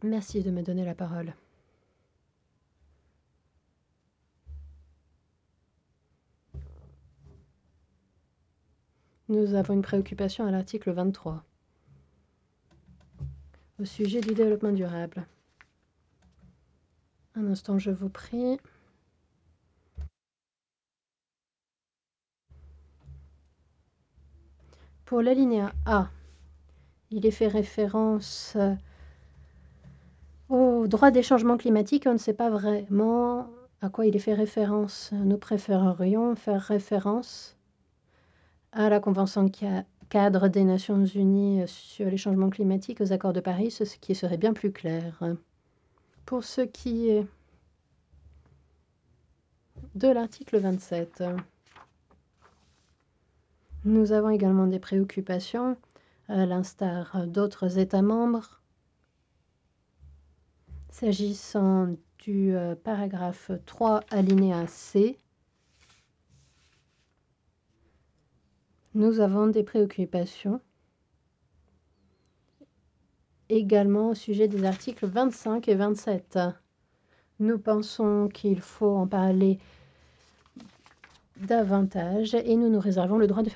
Merci de me donner la parole. Nous avons une préoccupation à l'article 23, au sujet du développement durable. Un instant, je vous prie. Pour l'alinéa A, il est fait référence au droit des changements climatiques. On ne sait pas vraiment à quoi il est fait référence. Nous préférerions faire référence à la Convention cadre des Nations Unies sur les changements climatiques, aux accords de Paris, ce qui serait bien plus clair. Pour ce qui est de l'article 27, nous avons également des préoccupations, à l'instar d'autres États membres, s'agissant du paragraphe 3 alinéa C. Nous avons des préoccupations également au sujet des articles 25 et 27. Nous pensons qu'il faut en parler davantage et nous nous réservons le droit de faire